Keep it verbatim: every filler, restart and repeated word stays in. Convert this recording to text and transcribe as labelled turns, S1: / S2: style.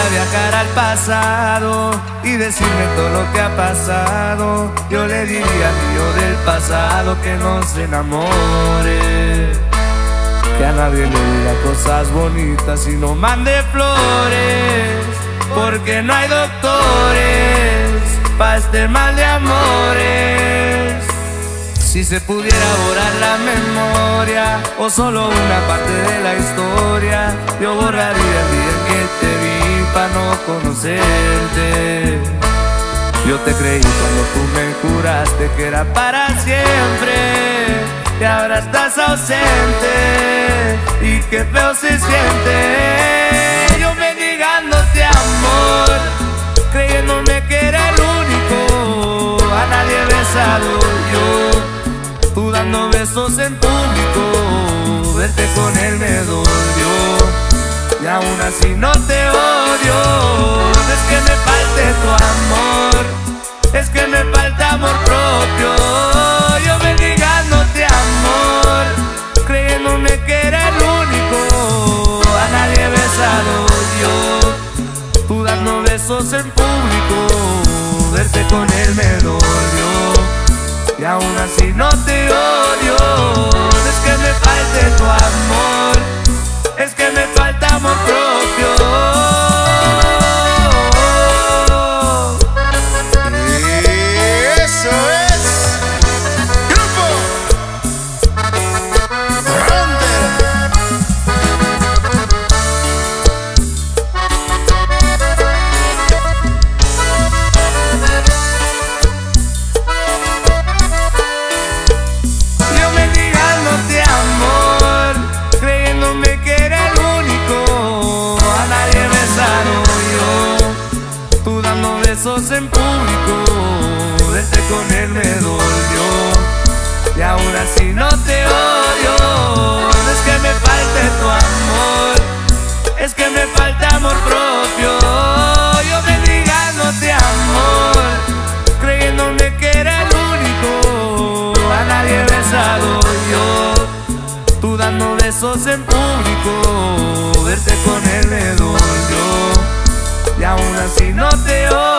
S1: viajar al pasado y decirme todo lo que ha pasado, yo le diría a mi yo del pasado que no se enamore, que a nadie le diga cosas bonitas y no mande flores, porque no hay doctores pa' este mal de amores. Si se pudiera borrar la memoria o solo una parte de la historia, yo borraría el día en que te vi pa' no conocerte. Yo te creí cuando tú me juraste que era para siempre, y ahora estás ausente y qué feo se siente. Yo mendigándote amor, creyéndome que era el único, a nadie he besado yo, tú dando besos en público, verte con él me dolió, y aún así no te odio. Es que me falte tu amor, es que me falta amor propio. Yo mendigándote amor, creyéndome que era el único, a nadie he besado yo, tú dando besos en público, verte con él me dolió, y aún así no te odio. Es que me falte tu amor, es que me falta amor propio. En público, verte con él me dolió, y aún así no te odio. Es que me falte tu amor, es que me falta amor propio. Yo mendigándote amor, creyéndome que era el único, a nadie he besado yo, tú dando besos en público, verte con él me dolió, y aún así no te odio.